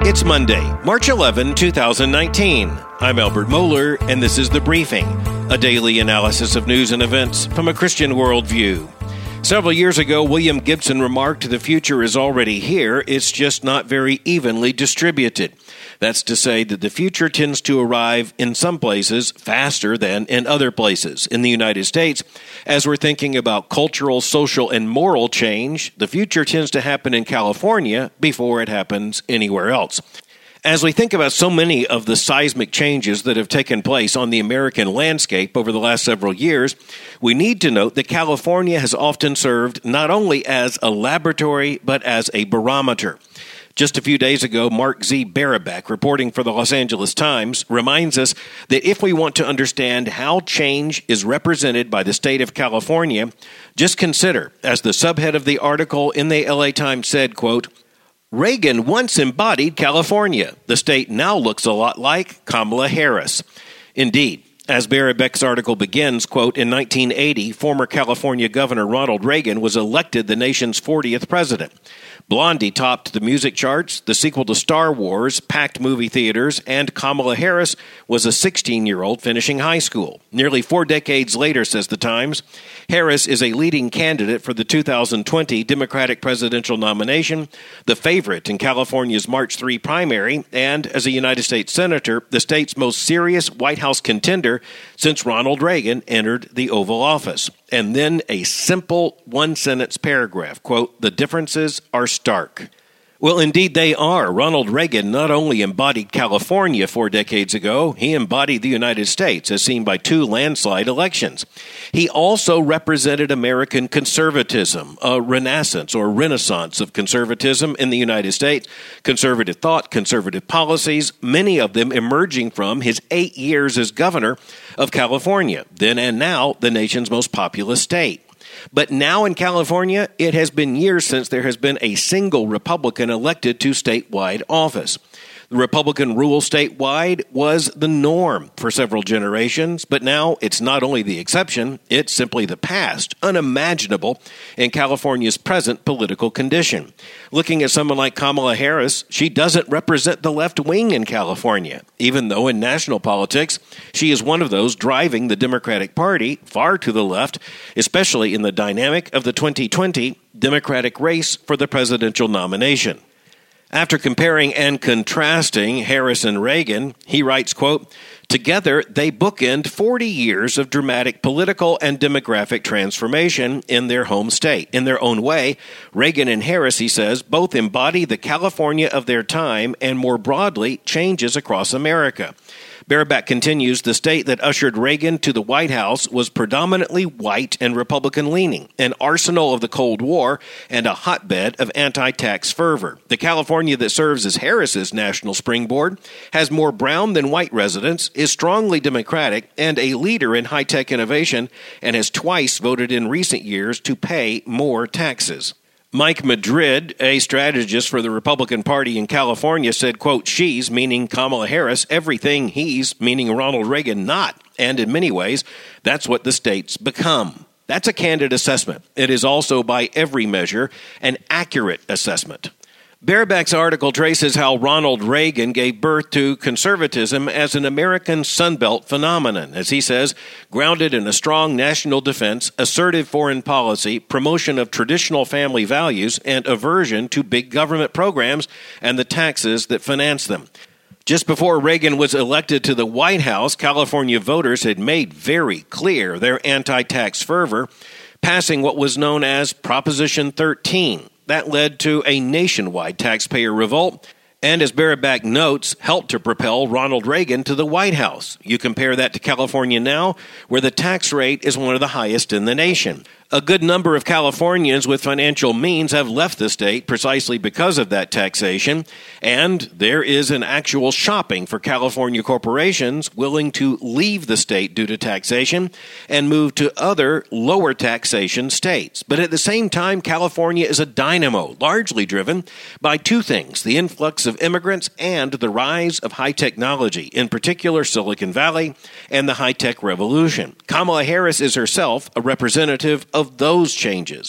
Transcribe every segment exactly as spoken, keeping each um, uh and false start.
It's Monday, March eleventh, twenty nineteen. I'm Albert Mohler, and this is The Briefing, a daily analysis of news and events from a Christian worldview. Several years ago, William Gibson remarked, "The future is already here, it's just not very evenly distributed." That's to say that the future tends to arrive in some places faster than in other places. In the United States, as we're thinking about cultural, social, and moral change, the future tends to happen in California before it happens anywhere else. As we think about so many of the seismic changes that have taken place on the American landscape over the last several years, we need to note that California has often served not only as a laboratory, but as a barometer. Just a few days ago, Mark Z. Barabak, reporting for the Los Angeles Times, reminds us that if we want to understand how change is represented by the state of California, just consider, as the subhead of the article in the L A Times said, quote, "Reagan once embodied California. The state now looks a lot like Kamala Harris." Indeed, as Barabak's article begins, quote, "In nineteen eighty, former California Governor Ronald Reagan was elected the nation's fortieth president. Blondie topped the music charts, the sequel to Star Wars packed movie theaters, and Kamala Harris was a sixteen-year-old finishing high school. Nearly four decades later," says the Times, "Harris is a leading candidate for the two thousand twenty Democratic presidential nomination, the favorite in California's March third primary, and as a United States Senator, the state's most serious White House contender since Ronald Reagan entered the Oval Office." And then a simple one-sentence paragraph, quote, "The differences are stark." Well, indeed they are. Ronald Reagan not only embodied California four decades ago, he embodied the United States, as seen by two landslide elections. He also represented American conservatism, a renaissance or renaissance of conservatism in the United States, conservative thought, conservative policies, many of them emerging from his eight years as governor of California, then and now the nation's most populous state. But now in California, it has been years since there has been a single Republican elected to statewide office. The Republican rule statewide was the norm for several generations, but now it's not only the exception, it's simply the past, unimaginable in California's present political condition. Looking at someone like Kamala Harris, she doesn't represent the left wing in California, even though in national politics, she is one of those driving the Democratic Party far to the left, especially in the dynamic of the twenty twenty Democratic race for the presidential nomination. After comparing and contrasting Harris and Reagan, he writes, quote, "Together, they bookend forty years of dramatic political and demographic transformation in their home state. In their own way, Reagan and Harris," he says, "both embody the California of their time and more broadly, changes across America." Barabak continues, "The state that ushered Reagan to the White House was predominantly white and Republican-leaning, an arsenal of the Cold War, and a hotbed of anti-tax fervor. The California that serves as Harris's national springboard has more brown than white residents, is strongly Democratic, and a leader in high-tech innovation, and has twice voted in recent years to pay more taxes." Mike Madrid, a strategist for the Republican Party in California, said, quote, "She's," meaning Kamala Harris, "everything he's," meaning Ronald Reagan, not. And in many ways, that's what the state's become. That's a candid assessment. It is also, by every measure, an accurate assessment. Barabak's article traces how Ronald Reagan gave birth to conservatism as an American Sunbelt phenomenon, as he says, grounded in a strong national defense, assertive foreign policy, promotion of traditional family values, and aversion to big government programs and the taxes that finance them. Just before Reagan was elected to the White House, California voters had made very clear their anti-tax fervor, passing what was known as Proposition thirteen. That led to a nationwide taxpayer revolt, and as Barabak notes, helped to propel Ronald Reagan to the White House. You compare that to California now, where the tax rate is one of the highest in the nation. A good number of Californians with financial means have left the state precisely because of that taxation, and there is an actual shopping for California corporations willing to leave the state due to taxation and move to other lower taxation states. But at the same time, California is a dynamo, largely driven by two things: the influx of immigrants and the rise of high technology, in particular Silicon Valley and the high-tech revolution. Kamala Harris is herself a representative of those changes.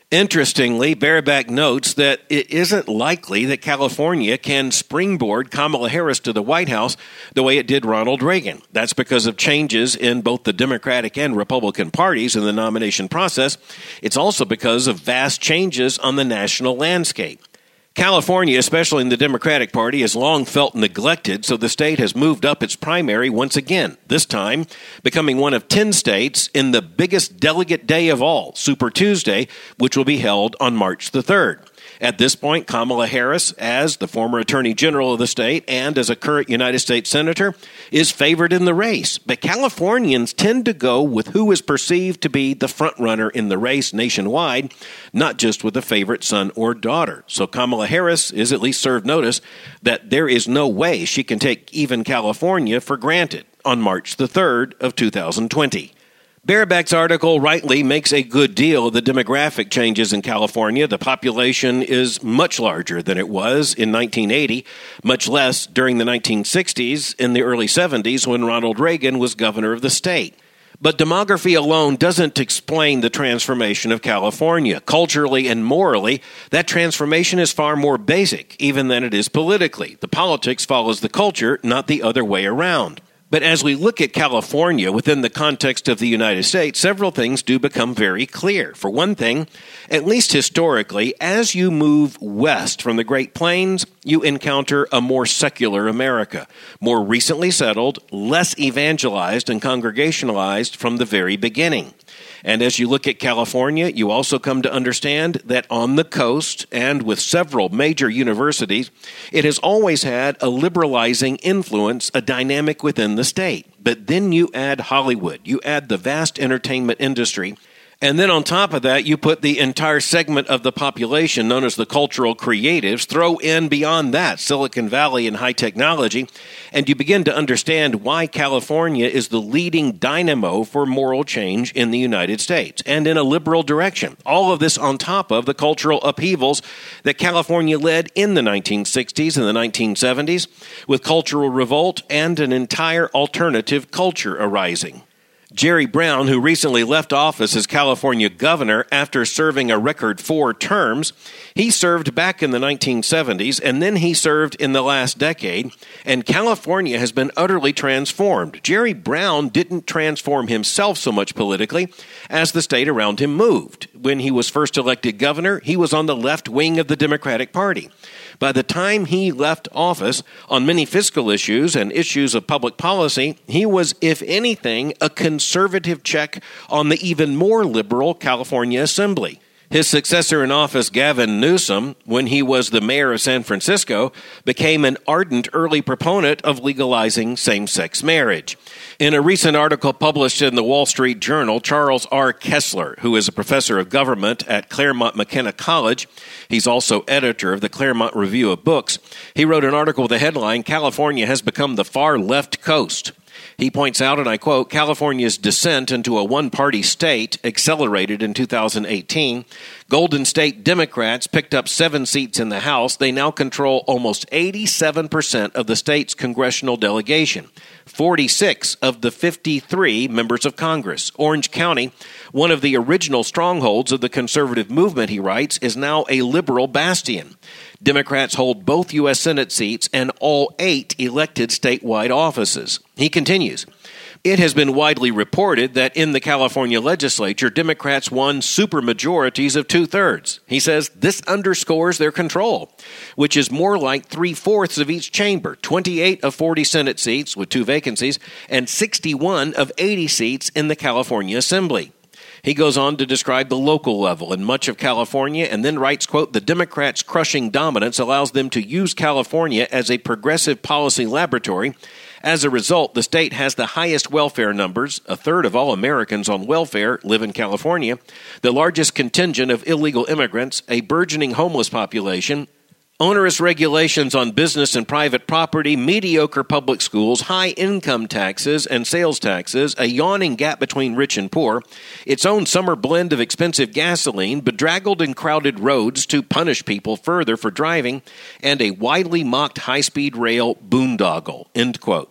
Interestingly, Baerbock notes that it isn't likely that California can springboard Kamala Harris to the White House the way it did Ronald Reagan. That's because of changes in both the Democratic and Republican parties in the nomination process. It's also because of vast changes on the national landscape. California, especially in the Democratic Party, has long felt neglected, so the state has moved up its primary once again, this time becoming one of ten states in the biggest delegate day of all, Super Tuesday, which will be held on March the third. At this point, Kamala Harris, as the former Attorney General of the state and as a current United States Senator, is favored in the race. But Californians tend to go with who is perceived to be the frontrunner in the race nationwide, not just with a favorite son or daughter. So Kamala Harris is at least served notice that there is no way she can take even California for granted on March the third of two thousand twenty. Baerbock's article rightly makes a good deal of the demographic changes in California. The population is much larger than it was in nineteen eighty, much less during the nineteen sixties, in the early seventies when Ronald Reagan was governor of the state. But demography alone doesn't explain the transformation of California. Culturally and morally, that transformation is far more basic, even than it is politically. The politics follows the culture, not the other way around. But as we look at California within the context of the United States, several things do become very clear. For one thing, at least historically, as you move west from the Great Plains, you encounter a more secular America, more recently settled, less evangelized and congregationalized from the very beginning. And as you look at California, you also come to understand that on the coast and with several major universities, it has always had a liberalizing influence, a dynamic within the state. But then you add Hollywood, you add the vast entertainment industry, and then on top of that, you put the entire segment of the population known as the cultural creatives, throw in beyond that Silicon Valley and high technology, and you begin to understand why California is the leading dynamo for moral change in the United States and in a liberal direction. All of this on top of the cultural upheavals that California led in the nineteen sixties and the nineteen seventies, with cultural revolt and an entire alternative culture arising. Jerry Brown, who recently left office as California governor after serving a record four terms, he served back in the nineteen seventies, and then he served in the last decade, and California has been utterly transformed. Jerry Brown didn't transform himself so much politically as the state around him moved. When he was first elected governor, he was on the left wing of the Democratic Party. By the time he left office, on many fiscal issues and issues of public policy, he was, if anything, a conservative check on the even more liberal California Assembly. His successor in office, Gavin Newsom, when he was the mayor of San Francisco, became an ardent early proponent of legalizing same-sex marriage. In a recent article published in the Wall Street Journal, Charles R. Kessler, who is a professor of government at Claremont McKenna College, he's also editor of the Claremont Review of Books, he wrote an article with the headline, "California has become the far left coast." He points out, and I quote, California's descent into a one-party state accelerated in two thousand eighteen. Golden State Democrats picked up seven seats in the House. They now control almost eighty-seven percent of the state's congressional delegation, forty-six of the fifty-three members of Congress. Orange County, one of the original strongholds of the conservative movement, he writes, is now a liberal bastion. Democrats hold both U S Senate seats and all eight elected statewide offices. He continues, it has been widely reported that in the California legislature, Democrats won supermajorities of two-thirds. He says this underscores their control, which is more like three-fourths of each chamber, twenty-eight of forty Senate seats with two vacancies, and sixty-one of eighty seats in the California Assembly. He goes on to describe the local level in much of California and then writes, quote, the Democrats' crushing dominance allows them to use California as a progressive policy laboratory. As a result, the state has the highest welfare numbers. A third of all Americans on welfare live in California, the largest contingent of illegal immigrants, a burgeoning homeless population, onerous regulations on business and private property, mediocre public schools, high income taxes and sales taxes, a yawning gap between rich and poor, its own summer blend of expensive gasoline, bedraggled and crowded roads to punish people further for driving, and a widely mocked high-speed rail boondoggle, end quote.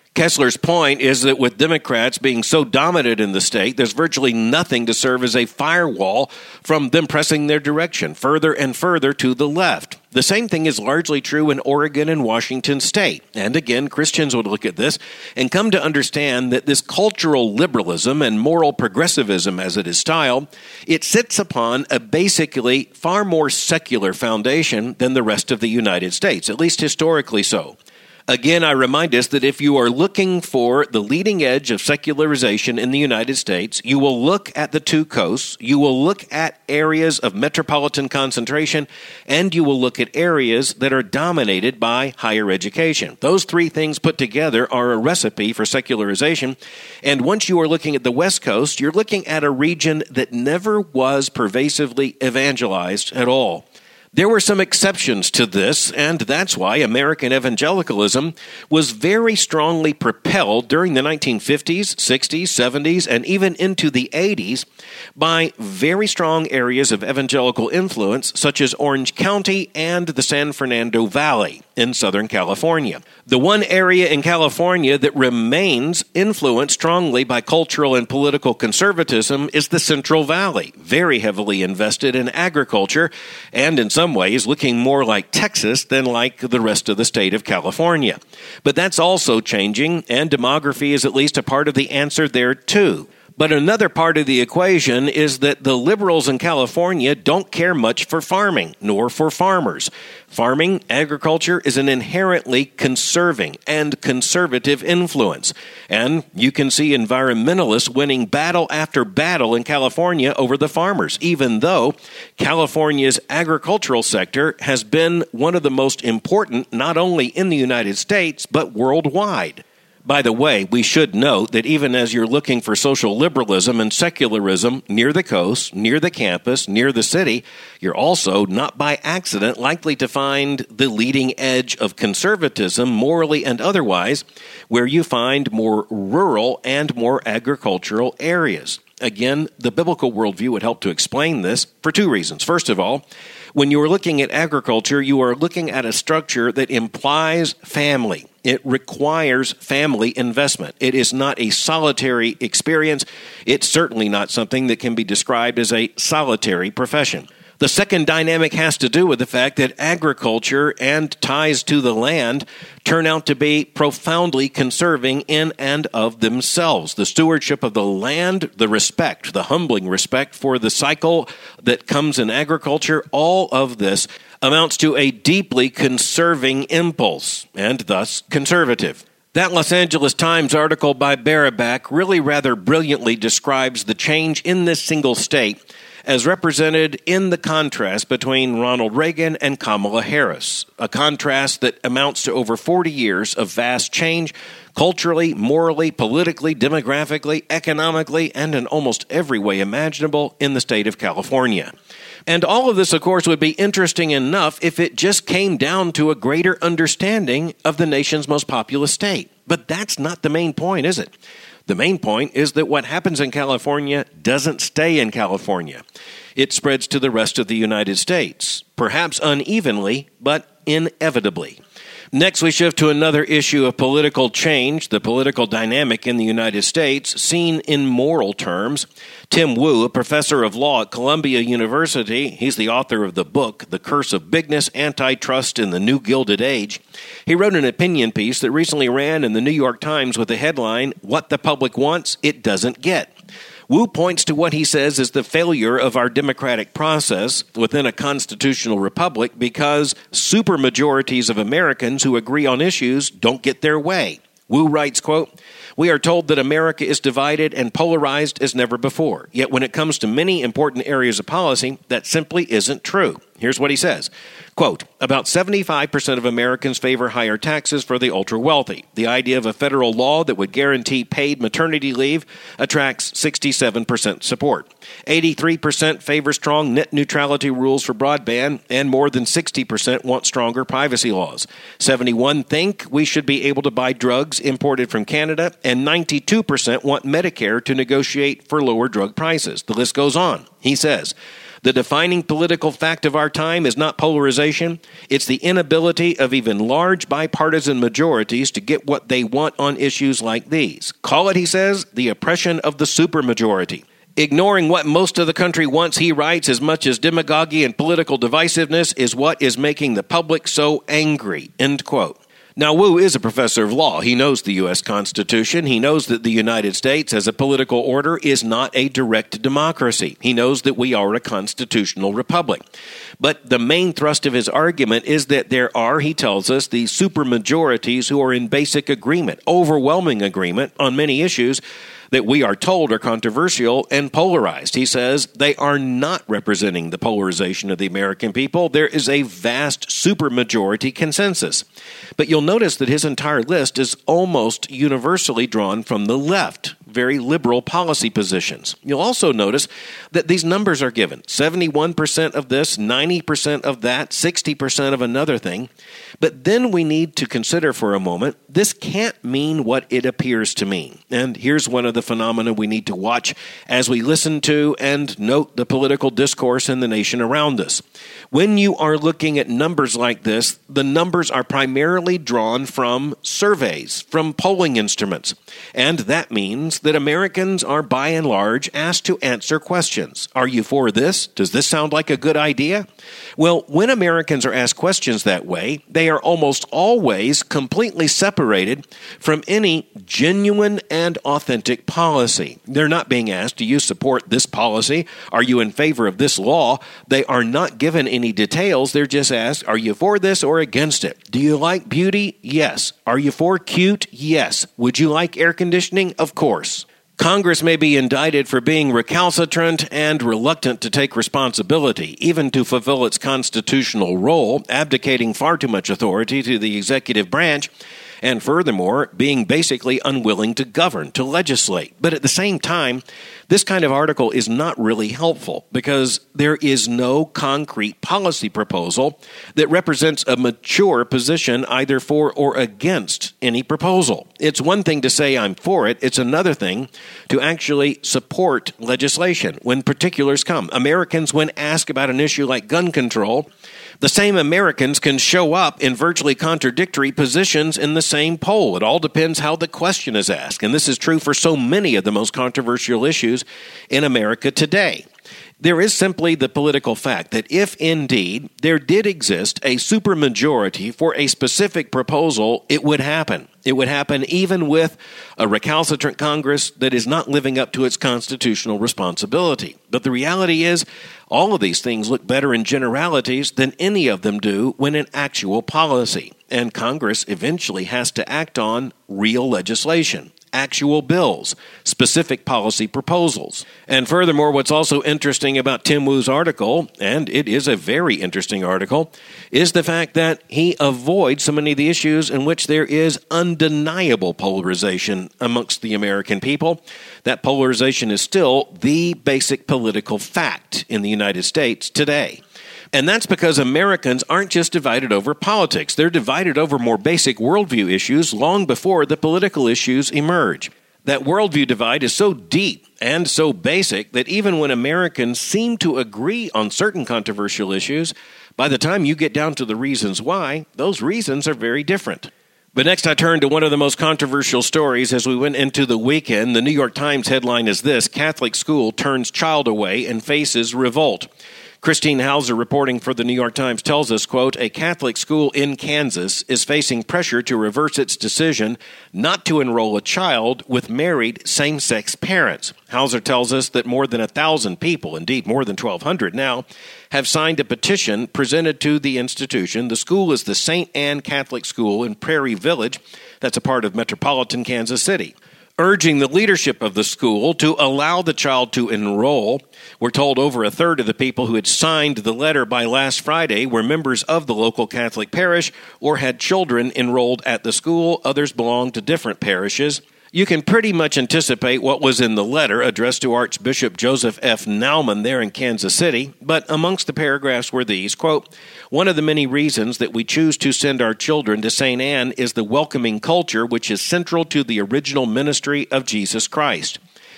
Kessler's point is that with Democrats being so dominant in the state, there's virtually nothing to serve as a firewall from them pressing their direction further and further to the left. The same thing is largely true in Oregon and Washington state. And again, Christians would look at this and come to understand that this cultural liberalism and moral progressivism, as it is styled, it sits upon a basically far more secular foundation than the rest of the United States, at least historically so. Again, I remind us that if you are looking for the leading edge of secularization in the United States, you will look at the two coasts, you will look at areas of metropolitan concentration, and you will look at areas that are dominated by higher education. Those three things put together are a recipe for secularization. And once you are looking at the West Coast, you're looking at a region that never was pervasively evangelized at all. There were some exceptions to this, and that's why American evangelicalism was very strongly propelled during the nineteen fifties, sixties, seventies, and even into the eighties by very strong areas of evangelical influence, such as Orange County and the San Fernando Valley in Southern California. The one area in California that remains influenced strongly by cultural and political conservatism is the Central Valley, very heavily invested in agriculture and in some ways looking more like Texas than like the rest of the state of California. But that's also changing, and demography is at least a part of the answer there too. But another part of the equation is that the liberals in California don't care much for farming, nor for farmers. Farming, agriculture, is an inherently conserving and conservative influence. And you can see environmentalists winning battle after battle in California over the farmers, even though California's agricultural sector has been one of the most important not only in the United States, but worldwide. By the way, we should note that even as you're looking for social liberalism and secularism near the coast, near the campus, near the city, you're also, not by accident, likely to find the leading edge of conservatism, morally and otherwise, where you find more rural and more agricultural areas. Again, the biblical worldview would help to explain this for two reasons. First of all, when you are looking at agriculture, you are looking at a structure that implies family. It requires family investment. It is not a solitary experience. It's certainly not something that can be described as a solitary profession. The second dynamic has to do with the fact that agriculture and ties to the land turn out to be profoundly conserving in and of themselves. The stewardship of the land, the respect, the humbling respect for the cycle that comes in agriculture, all of this amounts to a deeply conserving impulse, and thus conservative. That Los Angeles Times article by Baraback really rather brilliantly describes the change in this single state as represented in the contrast between Ronald Reagan and Kamala Harris, a contrast that amounts to over forty years of vast change, culturally, morally, politically, demographically, economically, and in almost every way imaginable in the state of California. And all of this, of course, would be interesting enough if it just came down to a greater understanding of the nation's most populous state. But that's not the main point, is it? The main point is that what happens in California doesn't stay in California. It spreads to the rest of the United States, perhaps unevenly, but inevitably. Next, we shift to another issue of political change, the political dynamic in the United States, seen in moral terms. Tim Wu, a professor of law at Columbia University, he's the author of the book, The Curse of Bigness, Antitrust in the New Gilded Age. He wrote an opinion piece that recently ran in the New York Times with the headline, "What the Public Wants, It Doesn't Get." Wu points to what he says is the failure of our democratic process within a constitutional republic because supermajorities of Americans who agree on issues don't get their way. Wu writes, quote, "We are told that America is divided and polarized as never before. Yet when it comes to many important areas of policy, that simply isn't true." Here's what he says, quote, "About seventy-five percent of Americans favor higher taxes for the ultra-wealthy. The idea of a federal law that would guarantee paid maternity leave attracts sixty-seven percent support. eighty-three percent favor strong net neutrality rules for broadband, and more than sixty percent want stronger privacy laws. seventy-one think we should be able to buy drugs imported from Canada, and ninety-two percent want Medicare to negotiate for lower drug prices. The list goes on. He says, The defining political fact of our time is not polarization. It's the inability of even large bipartisan majorities to get what they want on issues like these. Call it, he says, the oppression of the supermajority. Ignoring what most of the country wants, he writes, as much as demagoguery and political divisiveness is what is making the public so angry, end quote. Now, Wu is a professor of law. He knows the U S Constitution. He knows that the United States as a political order is not a direct democracy. He knows that we are a constitutional republic. But the main thrust of his argument is that there are, he tells us, these supermajorities who are in basic agreement, overwhelming agreement on many issues that we are told are controversial and polarized. He says they are not representing the polarization of the American people. There is a vast supermajority consensus. But you'll notice that his entire list is almost universally drawn from the left, very liberal policy positions. You'll also notice that these numbers are given. seventy-one percent of this, ninety percent of that, sixty percent of another thing. But then we need to consider for a moment, this can't mean what it appears to mean. And here's one of the phenomena we need to watch as we listen to and note the political discourse in the nation around us. When you are looking at numbers like this, the numbers are primarily drawn from surveys, from polling instruments. And that means that Americans are by and large asked to answer questions. Are you for this? Does this sound like a good idea? Well, when Americans are asked questions that way, they are almost always completely separated from any genuine and authentic policy. They're not being asked, do you support this policy? Are you in favor of this law? They are not given any details. They're just asked, are you for this or against it? Do you like beauty? Yes. Are you for cute? Yes. Would you like air conditioning? Of course. Congress may be indicted for being recalcitrant and reluctant to take responsibility, even to fulfill its constitutional role, abdicating far too much authority to the executive branch, and furthermore, being basically unwilling to govern, to legislate. But at the same time, this kind of article is not really helpful because there is no concrete policy proposal that represents a mature position either for or against any proposal. It's one thing to say I'm for it. It's another thing to actually support legislation when particulars come. Americans, when asked about an issue like gun control, the same Americans can show up in virtually contradictory positions in the same poll. It all depends how the question is asked. And this is true for so many of the most controversial issues in America today. There is simply the political fact that if indeed there did exist a supermajority for a specific proposal, it would happen. It would happen even with a recalcitrant Congress that is not living up to its constitutional responsibility. But the reality is, all of these things look better in generalities than any of them do when in actual policy. And Congress eventually has to act on real legislation, actual bills, specific policy proposals. And furthermore, what's also interesting about Tim Wu's article, and it is a very interesting article, is the fact that he avoids so many of the issues in which there is undeniable polarization amongst the American people. That polarization is still the basic political fact in the United States today. And that's because Americans aren't just divided over politics. They're divided over more basic worldview issues long before the political issues emerge. That worldview divide is so deep and so basic that even when Americans seem to agree on certain controversial issues, by the time you get down to the reasons why, those reasons are very different. But next I turn to one of the most controversial stories as we went into the weekend. The New York Times headline is this: Catholic school turns child away and faces revolt. Christine Hauser, reporting for the New York Times, tells us, quote, a Catholic school in Kansas is facing pressure to reverse its decision not to enroll a child with married same-sex parents. Hauser tells us that more than one thousand people, indeed more than twelve hundred now, have signed a petition presented to the institution. The school is the Saint Anne Catholic School in Prairie Village. That's a part of metropolitan Kansas City, urging the leadership of the school to allow the child to enroll. We're told over a third of the people who had signed the letter by last Friday were members of the local Catholic parish or had children enrolled at the school. Others belonged to different parishes. You can pretty much anticipate what was in the letter addressed to Archbishop Joseph F. Naumann there in Kansas City, but amongst the paragraphs were these, quote, one of the many reasons that we choose to send our children to Saint Anne is the welcoming culture which is central to the original ministry of Jesus Christ.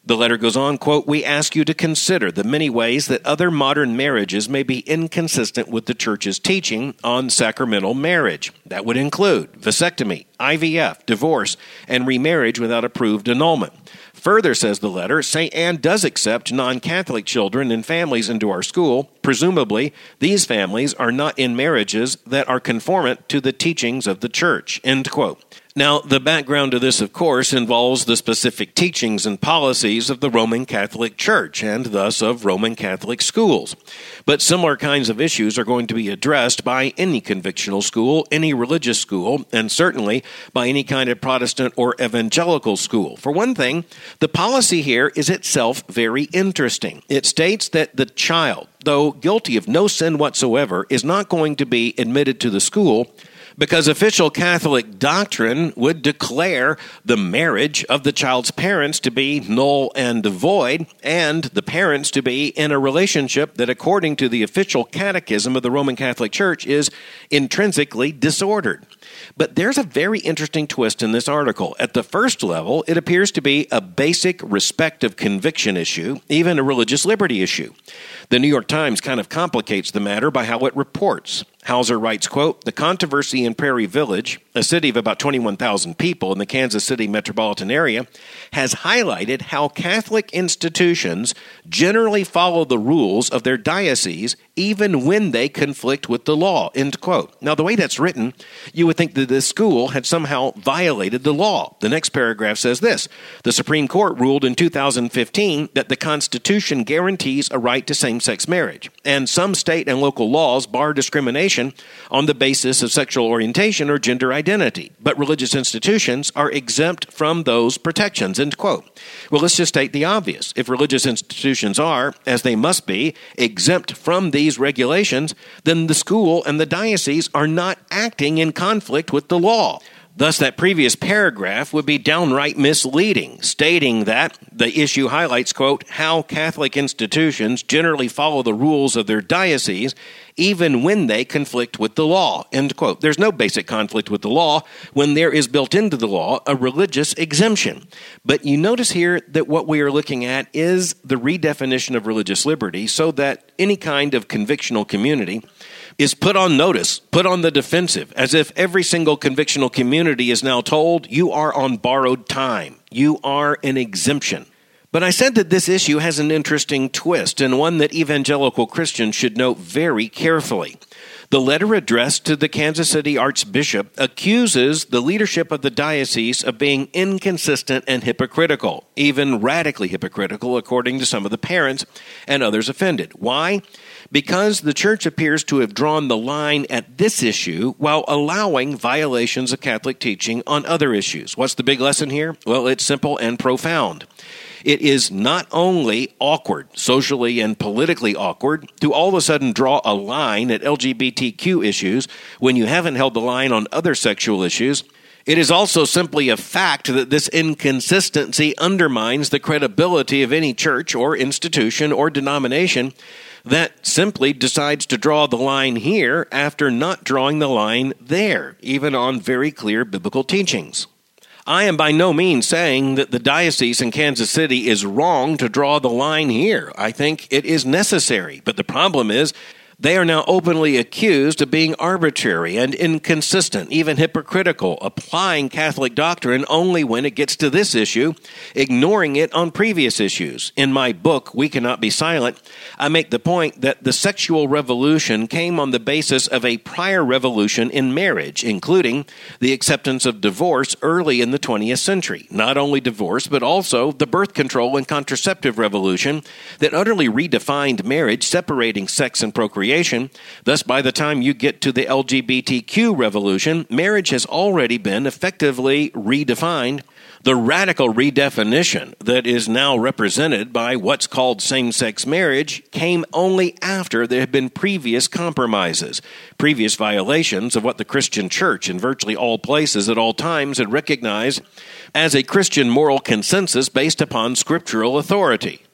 The letter goes on, quote, "We ask you to consider the many ways that other modern marriages may be inconsistent with the Church's teaching on sacramental marriage. That would include vasectomy, I V F, divorce, and remarriage without approved annulment. Further, says the letter, Saint Anne does accept non-Catholic children and families into our school. Presumably, these families are not in marriages that are conformant to the teachings of the Church," end quote. Now, the background to this, of course, involves the specific teachings and policies of the Roman Catholic Church, and thus of Roman Catholic schools. But similar kinds of issues are going to be addressed by any convictional school, any religious school, and certainly by any kind of Protestant or evangelical school. For one thing, the policy here is itself very interesting. It states that the child, though guilty of no sin whatsoever, is not going to be admitted to the school because official Catholic doctrine would declare the marriage of the child's parents to be null and void, and the parents to be in a relationship that, according to the official catechism of the Roman Catholic Church, is intrinsically disordered. But there's a very interesting twist in this article. At the first level, it appears to be a basic respect of conviction issue, even a religious liberty issue. The New York Times kind of complicates the matter by how it reports. Hauser writes, quote, "The controversy in Prairie Village, a city of about twenty-one thousand people in the Kansas City metropolitan area, has highlighted how Catholic institutions generally follow the rules of their diocese even when they conflict with the law," end quote. Now, the way that's written, you would think that this school had somehow violated the law. The next paragraph says this: "The Supreme Court ruled in two thousand fifteen that the Constitution guarantees a right to same-sex marriage, and some state and local laws bar discrimination on the basis of sexual orientation or gender identity, but religious institutions are exempt from those protections," end quote. Well, let's just state the obvious. If religious institutions are, as they must be, exempt from these regulations, then the school and the diocese are not acting in conflict with the law. Thus, that previous paragraph would be downright misleading, stating that the issue highlights, quote, "how Catholic institutions generally follow the rules of their diocese even when they conflict with the law," end quote. There's no basic conflict with the law when there is built into the law a religious exemption. But you notice here that what we are looking at is the redefinition of religious liberty so that any kind of convictional community is put on notice, put on the defensive, as if every single convictional community is now told, you are on borrowed time. You are an exemption. But I said that this issue has an interesting twist, and one that evangelical Christians should note very carefully. The letter addressed to the Kansas City Archbishop accuses the leadership of the diocese of being inconsistent and hypocritical, even radically hypocritical, according to some of the parents and others offended. Why? Because the church appears to have drawn the line at this issue while allowing violations of Catholic teaching on other issues. What's the big lesson here? Well, it's simple and profound. It is not only awkward, socially and politically awkward, to all of a sudden draw a line at L G B T Q issues when you haven't held the line on other sexual issues. It is also simply a fact that this inconsistency undermines the credibility of any church or institution or denomination that simply decides to draw the line here after not drawing the line there, even on very clear biblical teachings. I am by no means saying that the diocese in Kansas City is wrong to draw the line here. I think it is necessary, but the problem is they are now openly accused of being arbitrary and inconsistent, even hypocritical, applying Catholic doctrine only when it gets to this issue, ignoring it on previous issues. In my book, We Cannot Be Silent, I make the point that the sexual revolution came on the basis of a prior revolution in marriage, including the acceptance of divorce early in the twentieth century. Not only divorce, but also the birth control and contraceptive revolution that utterly redefined marriage, separating sex and procreation. Thus, by the time you get to the L G B T Q revolution, marriage has already been effectively redefined. The radical redefinition that is now represented by what's called same-sex marriage came only after there had been previous compromises, previous violations of what the Christian church in virtually all places at all times had recognized as a Christian moral consensus based upon scriptural authority.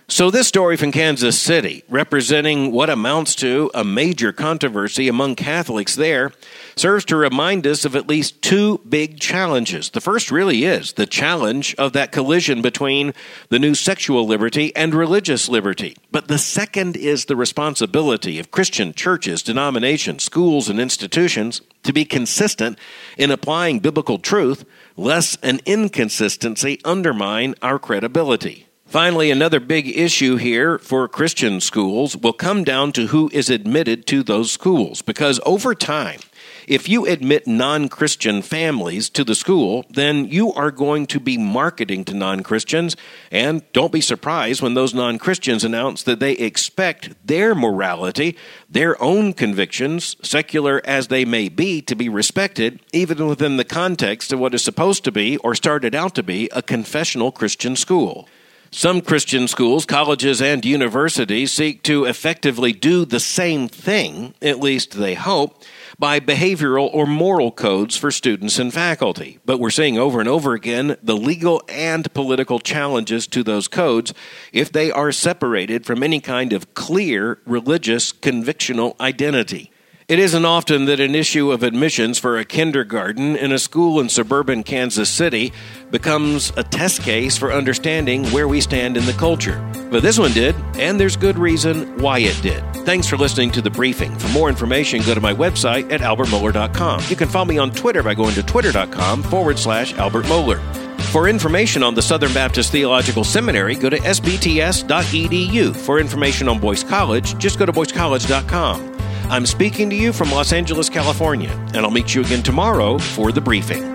So this story from Kansas City, representing what amounts to a major controversy among Catholics there, serves to remind us of at least two big challenges. The first really is the challenge of that collision between the new sexual liberty and religious liberty. But the second is the responsibility of Christian churches, denominations, schools, and institutions to be consistent in applying biblical truth, lest an inconsistency undermine our credibility. Finally, another big issue here for Christian schools will come down to who is admitted to those schools. Because over time, if you admit non-Christian families to the school, then you are going to be marketing to non-Christians. And don't be surprised when those non-Christians announce that they expect their morality, their own convictions, secular as they may be, to be respected, even within the context of what is supposed to be, or started out to be, a confessional Christian school. Some Christian schools, colleges, and universities seek to effectively do the same thing, at least they hope, by behavioral or moral codes for students and faculty. But we're seeing over and over again the legal and political challenges to those codes if they are separated from any kind of clear religious convictional identity. It isn't often that an issue of admissions for a kindergarten in a school in suburban Kansas City becomes a test case for understanding where we stand in the culture. But this one did, and there's good reason why it did. Thanks for listening to The Briefing. For more information, go to my website at albert mohler dot com. You can follow me on Twitter by going to twitter.com forward slash Albert Mohler. For information on the Southern Baptist Theological Seminary, go to s b t s dot e d u. For information on Boyce College, just go to boyce college dot com. I'm speaking to you from Los Angeles, California, and I'll meet you again tomorrow for The Briefing.